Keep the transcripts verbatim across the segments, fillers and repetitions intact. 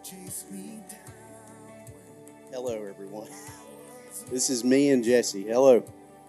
Hello, everyone. This is me and Jesse. Hello.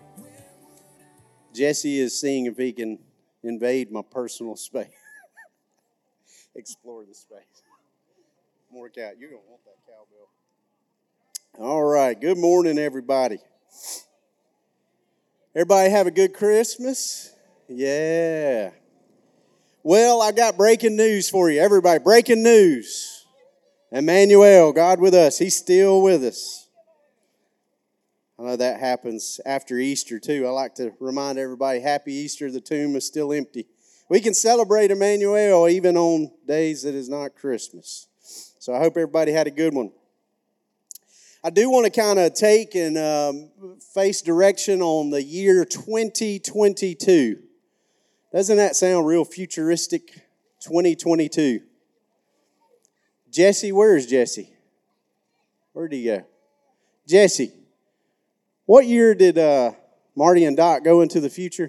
Jesse is seeing if he can invade my personal space. Explore the space. Work out. You're going to want that cowbell. All right. Good morning, everybody. Everybody have a good Christmas? Yeah. Well, I got breaking news for you. Everybody, breaking news. Emmanuel, God with us. He's still with us. I know that happens after Easter, too. I like to remind everybody, happy Easter. The tomb is still empty. We can celebrate Emmanuel even on days that is not Christmas. So I hope everybody had a good one. I do want to kind of take and um, face direction on the year twenty twenty-two. Doesn't that sound real futuristic? twenty twenty-two. Jesse, where is Jesse? Where'd he go? Jesse, what year did uh, Marty and Doc go into the future?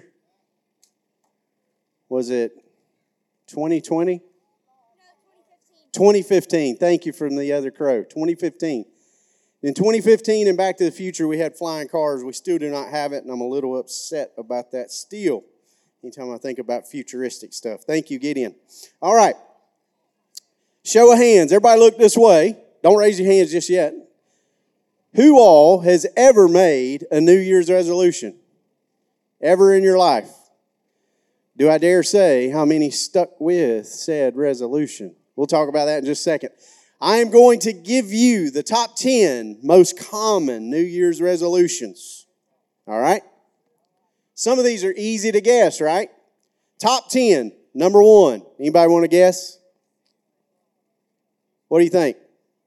Was it twenty twenty? twenty fifteen. Thank you from the other crow. twenty fifteen. In twenty fifteen and Back to the Future, we had flying cars. We still do not have it, and I'm a little upset about that still. Anytime I think about futuristic stuff. Thank you, Gideon. All right. Show of hands. Everybody look this way. Don't raise your hands just yet. Who all has ever made a New Year's resolution? Ever in your life? Do I dare say how many stuck with said resolution? We'll talk about that in just a second. I am going to give you the top ten most common New Year's resolutions. All right? Some of these are easy to guess, right? Top ten. Number one. Anybody want to guess? What do you think?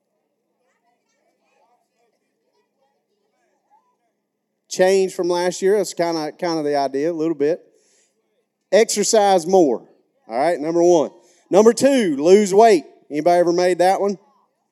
Change from last year. That's kind of kind of the idea, a little bit. Exercise more. All right, number one. Number two, lose weight. Anybody ever made that one?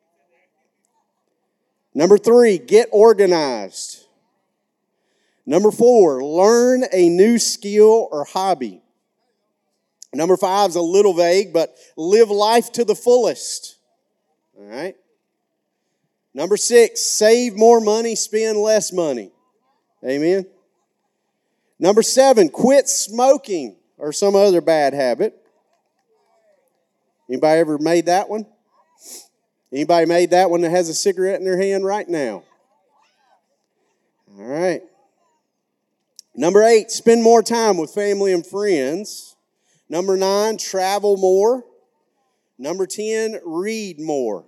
Number three, get organized. Number four, learn a new skill or hobby. Number five is a little vague, but live life to the fullest. All right. Number six, save more money, spend less money. Amen. Number seven, quit smoking or some other bad habit. Anybody ever made that one? Anybody made that one that has a cigarette in their hand right now? All right. Number eight, spend more time with family and friends. Number nine, travel more. Number ten, read more.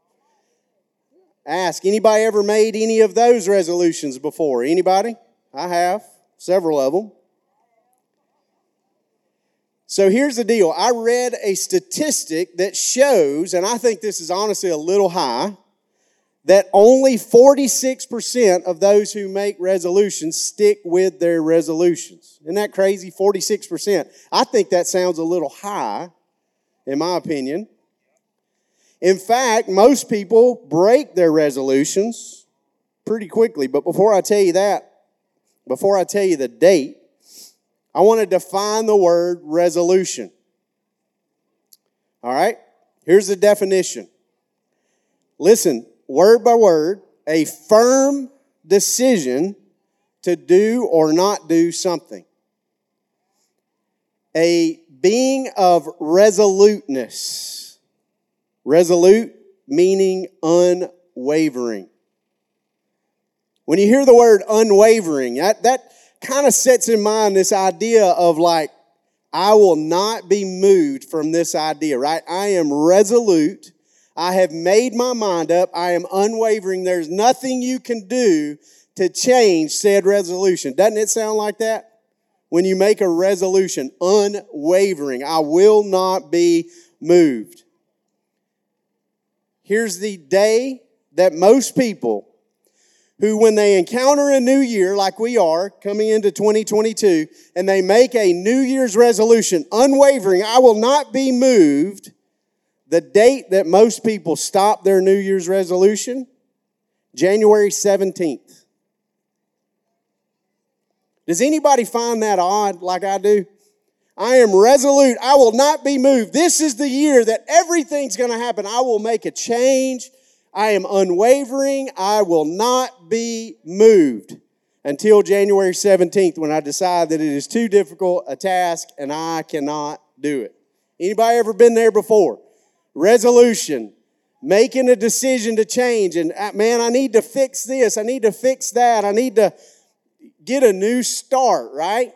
Ask, anybody ever made any of those resolutions before? Anybody? I have. Several of them. So here's the deal. I read a statistic that shows, and I think this is honestly a little high, that only forty-six percent of those who make resolutions stick with their resolutions. Isn't that crazy? forty-six percent. I think that sounds a little high, in my opinion. In fact, most people break their resolutions pretty quickly. But before I tell you that, before I tell you the date, I want to define the word resolution. All right? Here's the definition. Listen, word by word, a firm decision to do or not do something. A being of resoluteness. Resolute meaning unwavering. When you hear the word unwavering, that, that kind of sets in mind this idea of like, I will not be moved from this idea, right? I am resolute. I have made my mind up. I am unwavering. There's nothing you can do to change said resolution. Doesn't it sound like that? When you make a resolution, unwavering. I will not be moved. Here's the day that most people who, when they encounter a new year like we are coming into twenty twenty-two, and they make a New Year's resolution, unwavering, I will not be moved, the date that most people stop their New Year's resolution, January seventeenth. Does anybody find that odd like I do? I am resolute. I will not be moved. This is the year that everything's going to happen. I will make a change. I am unwavering. I will not be moved until January seventeenth when I decide that it is too difficult a task and I cannot do it. Anybody ever been there before? Resolution, making a decision to change. And man, I need to fix this. I need to fix that. I need to get a new start, right?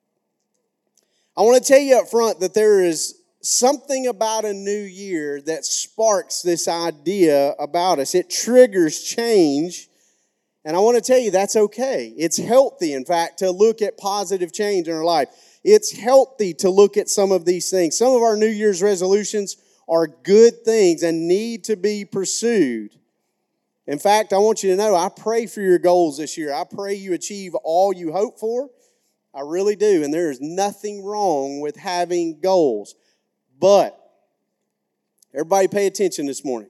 I want to tell you up front that there is something about a new year that sparks this idea about us. It triggers change. And I want to tell you that's okay. It's healthy, in fact, to look at positive change in our life. It's healthy to look at some of these things. Some of our New Year's resolutions are good things and need to be pursued. In fact, I want you to know, I pray for your goals this year. I pray you achieve all you hope for. I really do. And there is nothing wrong with having goals. But, everybody pay attention this morning.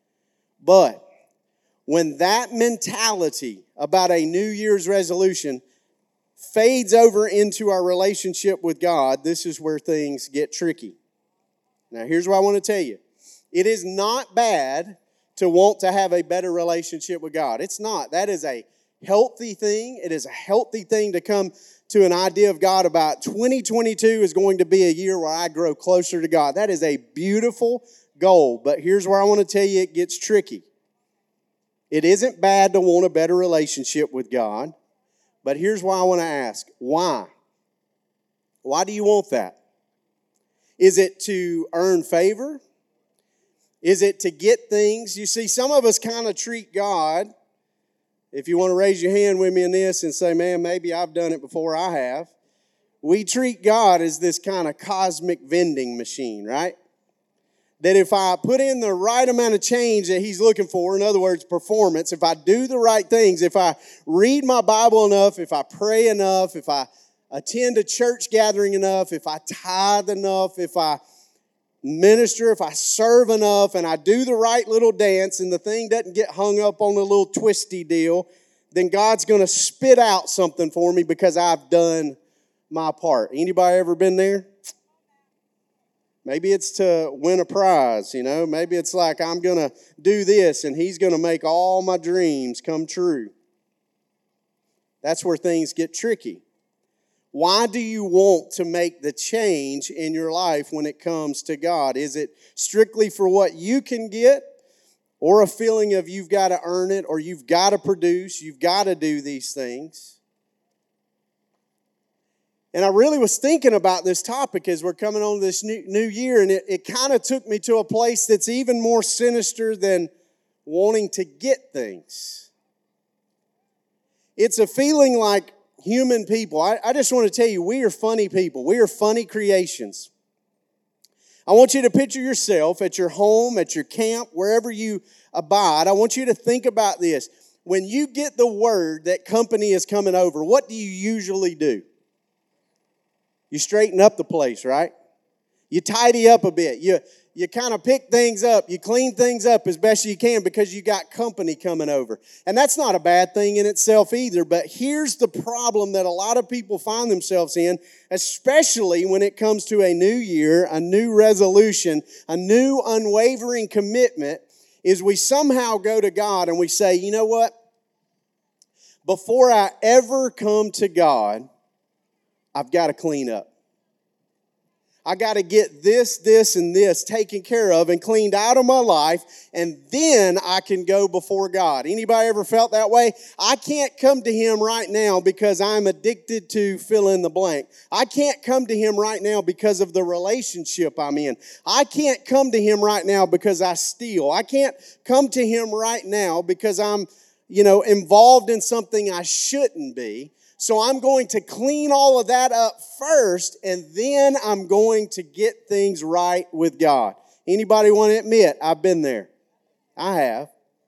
But, when that mentality about a New Year's resolution fades over into our relationship with God, this is where things get tricky. Now, here's what I want to tell you. It is not bad to want to have a better relationship with God. It's not. That is a healthy thing. It is a healthy thing to come to an idea of God about twenty twenty-two is going to be a year where I grow closer to God. That is a beautiful goal. But here's where I want to tell you it gets tricky. It isn't bad to want a better relationship with God, but here's why I want to ask. Why? Why do you want that? Is it to earn favor? Is it to get things? You see, some of us kind of treat God, if you want to raise your hand with me in this and say, man, maybe I've done it before, I have. We treat God as this kind of cosmic vending machine, right? That if I put in the right amount of change that He's looking for, in other words, performance, if I do the right things, if I read my Bible enough, if I pray enough, if I attend a church gathering enough, if I tithe enough, if I minister, if I serve enough, and I do the right little dance, and the thing doesn't get hung up on a little twisty deal, then God's going to spit out something for me because I've done my part. Anybody ever been there? Maybe it's to win a prize, you know. Maybe it's like I'm going to do this and He's going to make all my dreams come true. That's where things get tricky. Why do you want to make the change in your life when it comes to God? Is it strictly for what you can get, or a feeling of you've got to earn it, or you've got to produce, you've got to do these things? And I really was thinking about this topic as we're coming on this new, new year, and it, it kind of took me to a place that's even more sinister than wanting to get things. It's a feeling like human people. I, I just want to tell you, we are funny people. We are funny creations. I want you to picture yourself at your home, at your camp, wherever you abide. I want you to think about this. When you get the word that company is coming over, what do you usually do? You straighten up the place, right? You tidy up a bit. You, you kind of pick things up. You clean things up as best you can because you got company coming over. And that's not a bad thing in itself either. But here's the problem that a lot of people find themselves in, especially when it comes to a new year, a new resolution, a new unwavering commitment, is we somehow go to God and we say, you know what? Before I ever come to God, I've got to clean up. I got to get this, this, and this taken care of and cleaned out of my life, and then I can go before God. Anybody ever felt that way? I can't come to Him right now because I'm addicted to fill in the blank. I can't come to Him right now because of the relationship I'm in. I can't come to Him right now because I steal. I can't come to Him right now because I'm, you know, involved in something I shouldn't be. So I'm going to clean all of that up first, and then I'm going to get things right with God. Anybody want to admit, I've been there? I have.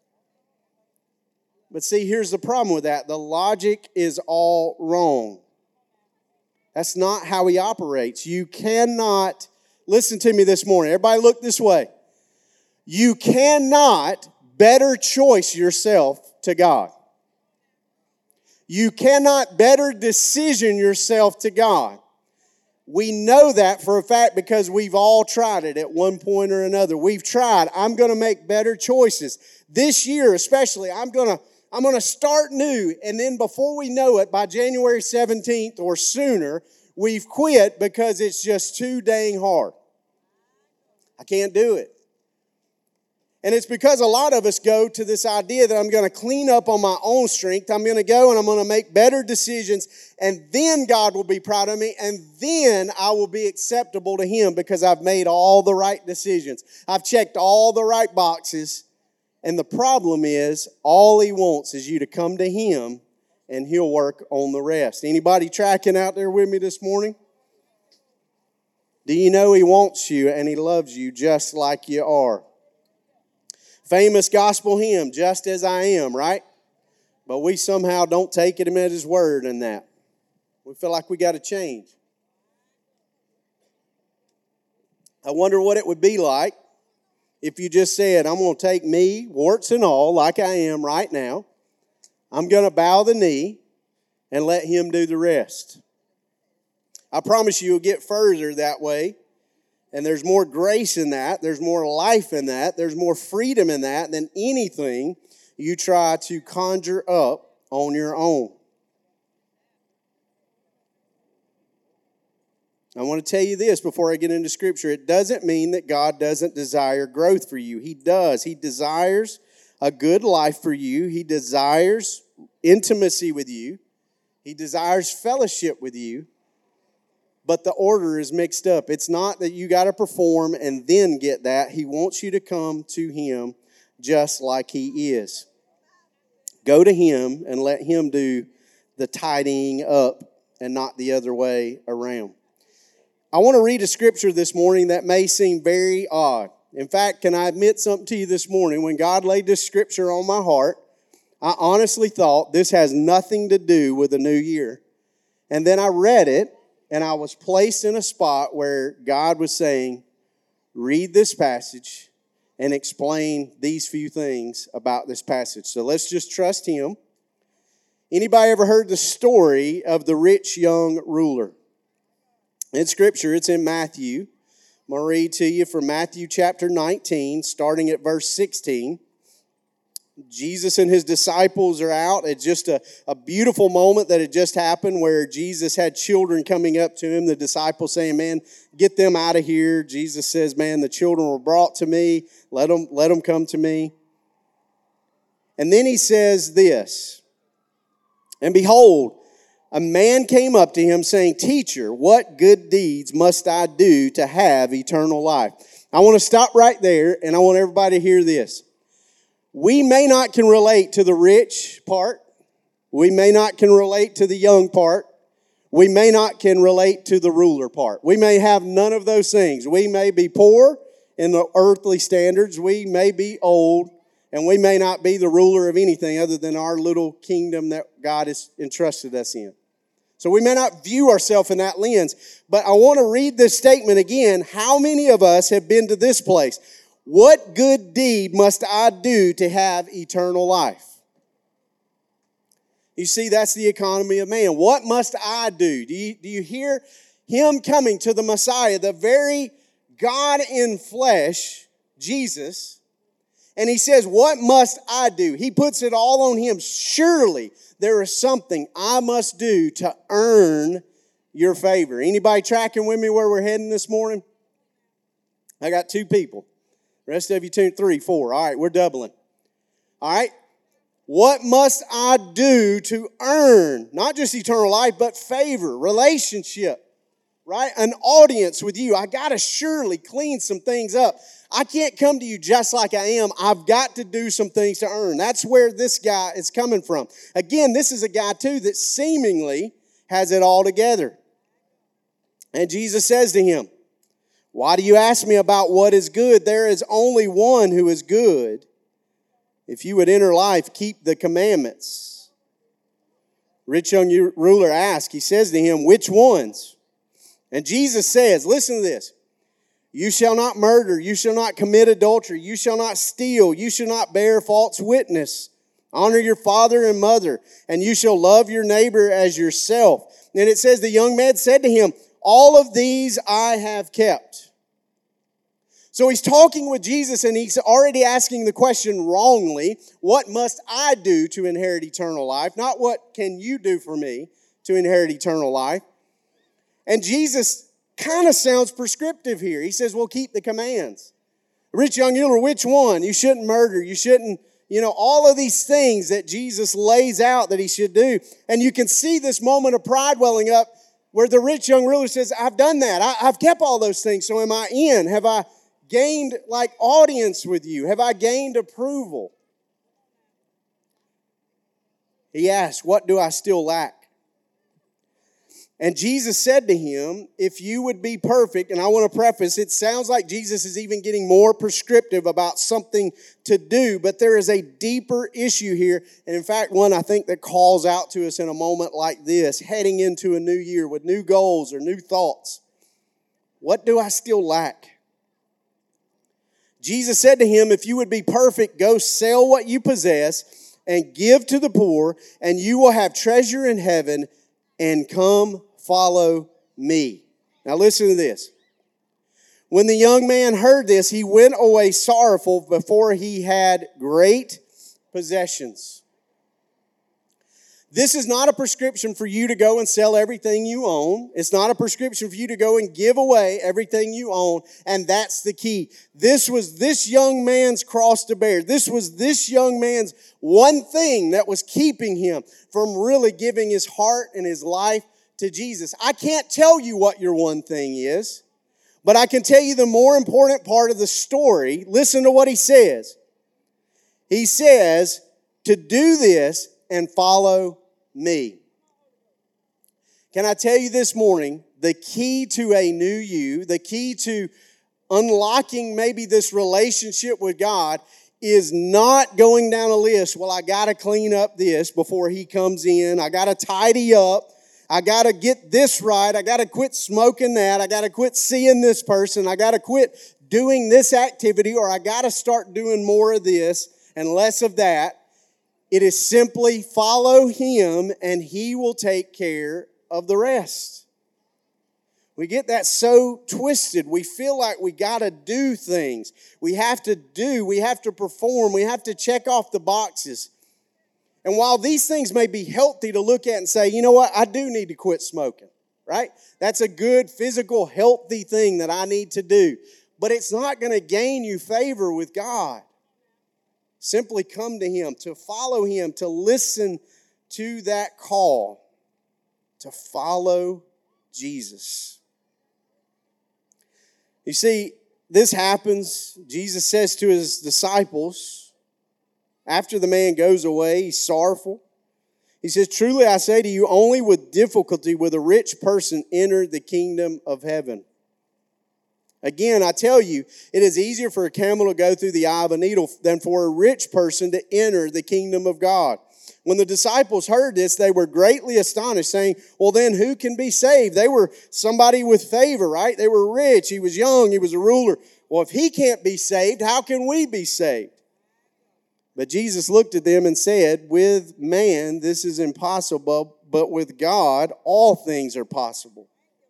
But see, here's the problem with that. The logic is all wrong. That's not how He operates. You cannot, listen to me this morning. Everybody look this way. You cannot better choice yourself to God. You cannot better decision yourself to God. We know that for a fact because we've all tried it at one point or another. We've tried. I'm going to make better choices. This year especially, I'm going to I'm going to start new. And then before we know it, by January seventeenth or sooner, we've quit because it's just too dang hard. I can't do it. And it's because a lot of us go to this idea that I'm going to clean up on my own strength. I'm going to go and I'm going to make better decisions, and then God will be proud of me, and then I will be acceptable to Him because I've made all the right decisions. I've checked all the right boxes, and the problem is all He wants is you to come to Him, and He'll work on the rest. Anybody tracking out there with me this morning? Do you know He wants you and He loves you just like you are? Famous gospel hymn, Just As I Am, right? But we somehow don't take Him at His word in that. We feel like we got to change. I wonder what it would be like if you just said, I'm going to take me, warts and all, like I am right now. I'm going to bow the knee and let Him do the rest. I promise you, you'll get further that way. And there's more grace in that. There's more life in that. There's more freedom in that than anything you try to conjure up on your own. I want to tell you this before I get into Scripture. It doesn't mean that God doesn't desire growth for you. He does. He desires a good life for you. He desires intimacy with you. He desires fellowship with you. But the order is mixed up. It's not that you got to perform and then get that. He wants you to come to Him just like He is. Go to Him and let Him do the tidying up and not the other way around. I want to read a scripture this morning that may seem very odd. In fact, can I admit something to you this morning? When God laid this scripture on my heart, I honestly thought this has nothing to do with the new year. And then I read it, and I was placed in a spot where God was saying, read this passage and explain these few things about this passage. So let's just trust Him. Anybody ever heard the story of the rich young ruler? In Scripture, it's in Matthew. I'm going to read to you from Matthew chapter nineteen, starting at verse sixteen. Jesus and His disciples are out. It's just a, a beautiful moment that had just happened where Jesus had children coming up to Him. The disciples saying, man, get them out of here. Jesus says, man, the children were brought to me. Let them, let them come to me. And then He says this, and behold, a man came up to Him saying, Teacher, what good deeds must I do to have eternal life? I want to stop right there, and I want everybody to hear this. We may not can relate to the rich part. We may not can relate to the young part. We may not can relate to the ruler part. We may have none of those things. We may be poor in the earthly standards. We may be old, and we may not be the ruler of anything other than our little kingdom that God has entrusted us in. So we may not view ourselves in that lens. But I want to read this statement again. How many of us have been to this place? What good deed must I do to have eternal life? You see, that's the economy of man. What must I do? Do you, do you hear Him coming to the Messiah, the very God in flesh, Jesus? And He says, what must I do? He puts it all on Him. Surely there is something I must do to earn your favor. Anybody tracking with me where we're heading this morning? I got two people. The rest of you tuned three, four. All right, we're doubling. All right. What must I do to earn not just eternal life, but favor, relationship, right? An audience with you. I got to surely clean some things up. I can't come to you just like I am. I've got to do some things to earn. That's where this guy is coming from. Again, this is a guy too that seemingly has it all together. And Jesus says to him, why do you ask me about what is good? There is only one who is good. If you would enter life, keep the commandments. Rich young ruler asked, he says to him, which ones? And Jesus says, listen to this. You shall not murder. You shall not commit adultery. You shall not steal. You shall not bear false witness. Honor your father and mother. And you shall love your neighbor as yourself. And it says the young man said to him, All of these I have kept. So he's talking with Jesus and he's already asking the question wrongly, what must I do to inherit eternal life? Not what can you do for me to inherit eternal life? And Jesus kind of sounds prescriptive here. He says, well, keep the commands. Rich young ruler, which one? You shouldn't murder. You shouldn't, you know, all of these things that Jesus lays out that he should do. And you can see this moment of pride welling up where the rich young ruler says, I've done that. I, I've kept all those things. So am I in? Have I gained like audience with you? Have I gained approval? He asked, what do I still lack? And Jesus said to him, if you would be perfect, and I want to preface, it sounds like Jesus is even getting more prescriptive about something to do, but there is a deeper issue here, and in fact, one I think that calls out to us in a moment like this, heading into a new year with new goals or new thoughts. What do I still lack? Jesus said to him, if you would be perfect, go sell what you possess and give to the poor, and you will have treasure in heaven, and come follow me. Now listen to this. When the young man heard this, he went away sorrowful, before he had great possessions. This is not a prescription for you to go and sell everything you own. It's not a prescription for you to go and give away everything you own. And that's the key. This was this young man's cross to bear. This was this young man's one thing that was keeping him from really giving his heart and his life to Jesus. I can't tell you what your one thing is, but I can tell you the more important part of the story. Listen to what he says. He says to do this and follow me. Can I tell you this morning, the key to a new you, the key to unlocking maybe this relationship with God is not going down a list. Well, I got to clean up this before he comes in. I got to tidy up. I got to get this right. I got to quit smoking that. I got to quit seeing this person. I got to quit doing this activity, or I got to start doing more of this and less of that. It is simply follow him and he will take care of the rest. We get that so twisted. We feel like we got to do things. We have to do, we have to perform, we have to check off the boxes. And while these things may be healthy to look at and say, you know what, I do need to quit smoking, right? That's a good physical, healthy thing that I need to do. But it's not going to gain you favor with God. Simply come to him, to follow him, to listen to that call, to follow Jesus. You see, this happens, Jesus says to his disciples, after the man goes away, he's sorrowful. He says, truly I say to you, only with difficulty will a rich person enter the kingdom of heaven. Again, I tell you, it is easier for a camel to go through the eye of a needle than for a rich person to enter the kingdom of God. When the disciples heard this, they were greatly astonished, saying, well, then who can be saved? They were somebody with favor, right? They were rich. He was young. He was a ruler. Well, if he can't be saved, how can we be saved? But Jesus looked at them and said, with man, this is impossible, but with God, all things are possible.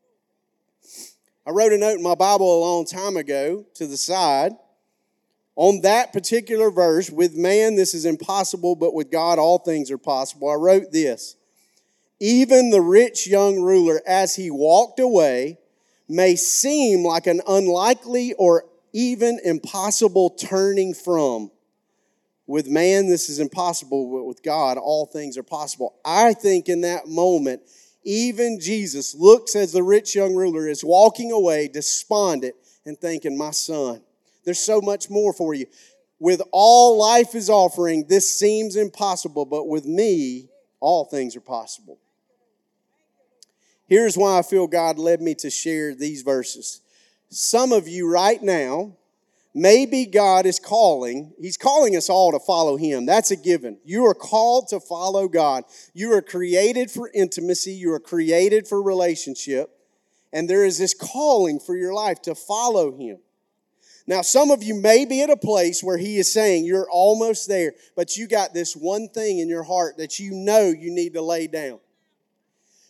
I wrote a note in my Bible a long time ago to the side. On that particular verse, with man this is impossible, but with God all things are possible. I wrote this. Even the rich young ruler, as he walked away, may seem like an unlikely or even impossible turning from. With man this is impossible, but with God all things are possible. I think in that moment, even Jesus looks as the rich young ruler is walking away despondent and thinking, my son, there's so much more for you. With all life is offering, this seems impossible, but with me, all things are possible. Here's why I feel God led me to share these verses. Some of you right now, maybe God is calling. He's calling us all to follow him. That's a given. You are called to follow God. You are created for intimacy. You are created for relationship. And there is this calling for your life to follow him. Now, some of you may be at a place where he is saying you're almost there, but you got this one thing in your heart that you know you need to lay down.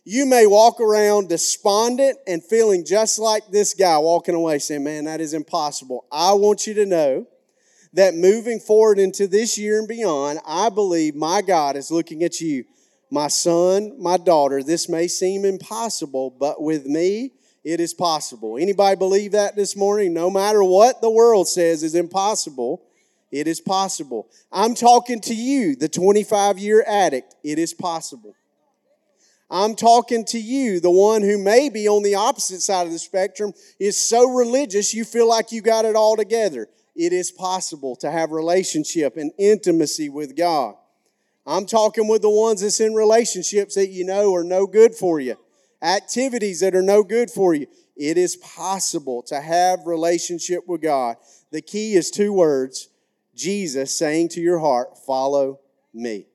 You may walk around despondent and feeling just like this guy walking away saying, man, that is impossible. I want you to know that moving forward into this year and beyond, I believe my God is looking at you. My son, my daughter, this may seem impossible, but with me, it is possible. Anybody believe that this morning? No matter what the world says is impossible, it is possible. I'm talking to you, the twenty-five-year addict. It is possible. I'm talking to you, the one who may be on the opposite side of the spectrum, is so religious you feel like you got it all together. It is possible to have relationship and intimacy with God. I'm talking with the ones that's in relationships that you know are no good for you, activities that are no good for you. It is possible to have relationship with God. The key is two words, Jesus saying to your heart, follow me.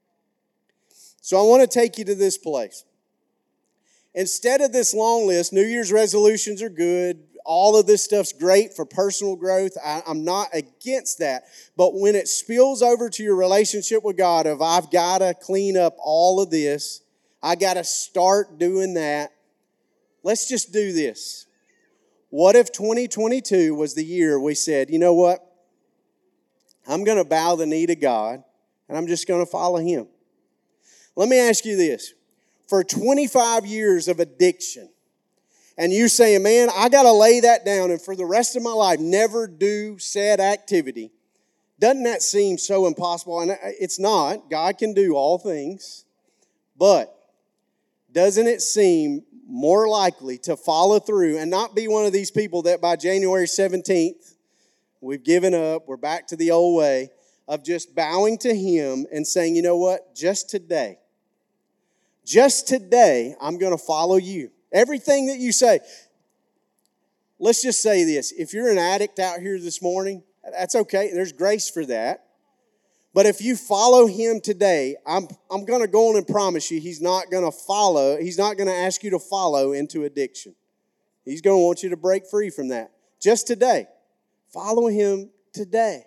So I want to take you to this place. Instead of this long list, New Year's resolutions are good. All of this stuff's great for personal growth. I, I'm not against that. But when it spills over to your relationship with God of I've got to clean up all of this, I got to start doing that, let's just do this. What if twenty twenty-two was the year we said, you know what? I'm going to bow the knee to God, and I'm just going to follow Him. Let me ask you this. For twenty-five years of addiction, and you saying, man, I got to lay that down and for the rest of my life never do said activity, doesn't that seem so impossible? And it's not. God can do all things. But doesn't it seem more likely to follow through and not be one of these people that by January seventeenth, we've given up, we're back to the old way of just bowing to Him and saying, you know what, just today, just today, I'm going to follow you. Everything that you say. Let's just say this. If you're an addict out here this morning, that's okay. There's grace for that. But if you follow Him today, I'm, I'm going to go on and promise you He's not going to follow, He's not going to ask you to follow into addiction. He's going to want you to break free from that. Just today. Follow Him today.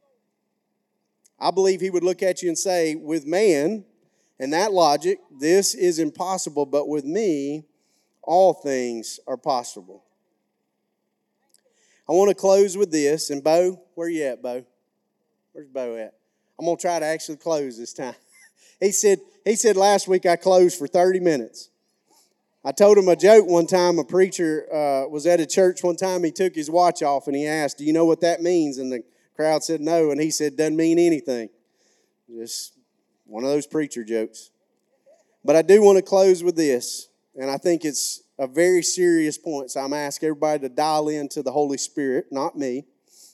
I believe He would look at you and say, with man, and that logic, this is impossible, but with me, all things are possible. I want to close with this. And Bo, where you at, Bo? Where's Bo at? I'm going to try to actually close this time. He said, he said last week I closed for thirty minutes. I told him a joke one time. A preacher uh, was at a church one time. He took his watch off and he asked, do you know what that means? And the crowd said no. And he said, doesn't mean anything. Just one of those preacher jokes. But I do want to close with this. And I think it's a very serious point. So I'm asking everybody to dial into the Holy Spirit, not me.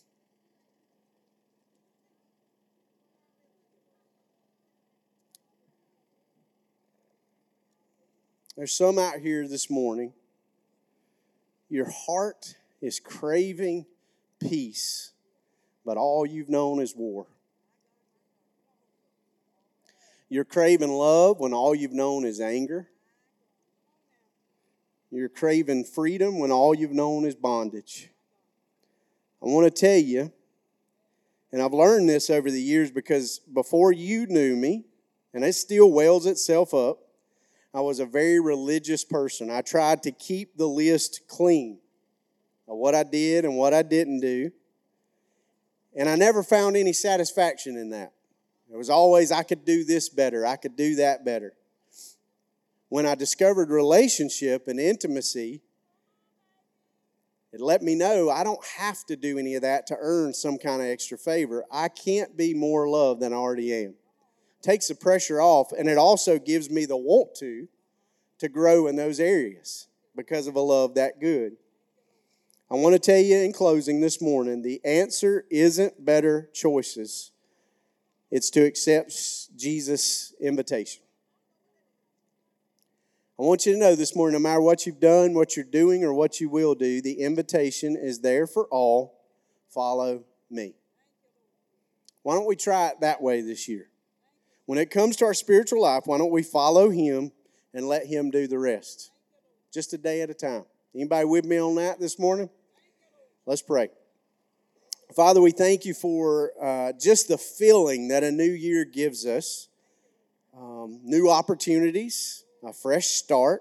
There's some out here this morning. Your heart is craving peace, but all you've known is war. You're craving love when all you've known is anger. You're craving freedom when all you've known is bondage. I want to tell you, and I've learned this over the years because before you knew me, and it still wells itself up, I was a very religious person. I tried to keep the list clean of what I did and what I didn't do. And I never found any satisfaction in that. It was always, I could do this better. I could do that better. When I discovered relationship and intimacy, it let me know I don't have to do any of that to earn some kind of extra favor. I can't be more loved than I already am. It takes the pressure off, and it also gives me the want to, to grow in those areas because of a love that good. I want to tell you in closing this morning, the answer isn't better choices. It's to accept Jesus' invitation. I want you to know this morning, no matter what you've done, what you're doing, or what you will do, the invitation is there for all. Follow me. Why don't we try it that way this year? When it comes to our spiritual life, why don't we follow Him and let Him do the rest? Just a day at a time. Anybody with me on that this morning? Let's pray. Father, we thank you for uh, just the feeling that a new year gives us. Um, new opportunities, a fresh start.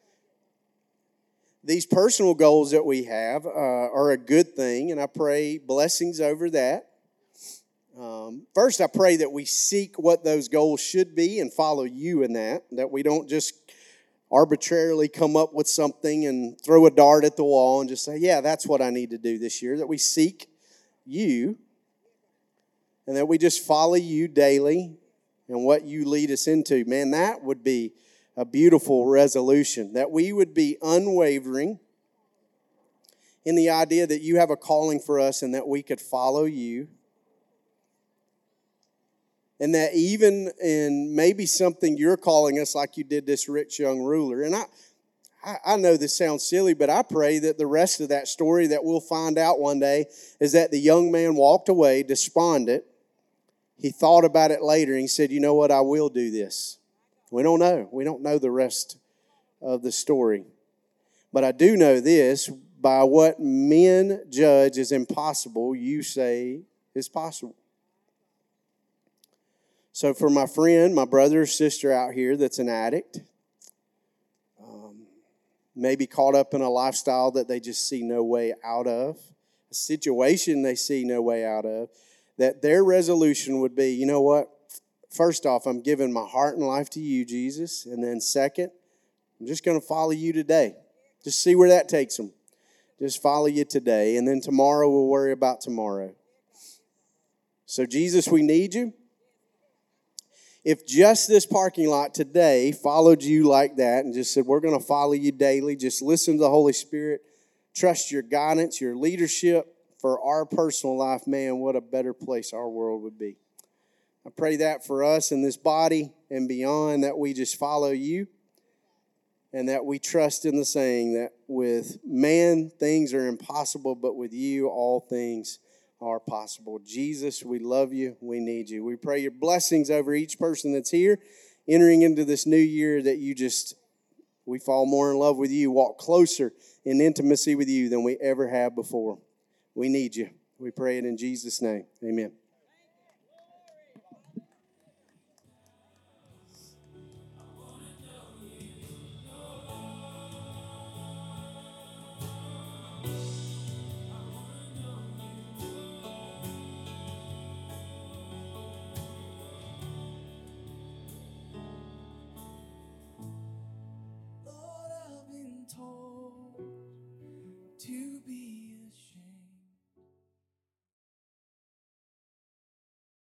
These personal goals that we have uh, are a good thing, and I pray blessings over that. Um, first, I pray that we seek what those goals should be and follow you in that, that we don't just arbitrarily come up with something and throw a dart at the wall and just say, yeah, that's what I need to do this year, that we seek you and that we just follow you daily and what you lead us into. Man, that would be a beautiful resolution, that we would be unwavering in the idea that you have a calling for us and that we could follow you. And that even in maybe something you're calling us, like you did this rich young ruler. And I, I, I know this sounds silly, but I pray that the rest of that story that we'll find out one day is that the young man walked away despondent. He thought about it later and he said, you know what, I will do this. We don't know. We don't know the rest of the story. But I do know this, by what men judge as impossible, you say is possible. So for my friend, my brother or sister out here that's an addict, um, maybe caught up in a lifestyle that they just see no way out of, a situation they see no way out of, that their resolution would be, you know what, first off, I'm giving my heart and life to you, Jesus. And then second, I'm just going to follow you today. Just see where that takes them. Just follow you today. And then tomorrow we'll worry about tomorrow. So Jesus, we need you. If just this parking lot today followed you like that and just said, we're going to follow you daily, just listen to the Holy Spirit, trust your guidance, your leadership for our personal life, man, what a better place our world would be. I pray that for us in this body and beyond, that we just follow you and that we trust in the saying that with man, things are impossible, but with you, all things are possible. Jesus, we love you. We need you. We pray your blessings over each person that's here, entering into this new year, that you just, we fall more in love with you, walk closer in intimacy with you than we ever have before. We need you. We pray it in Jesus' name. Amen.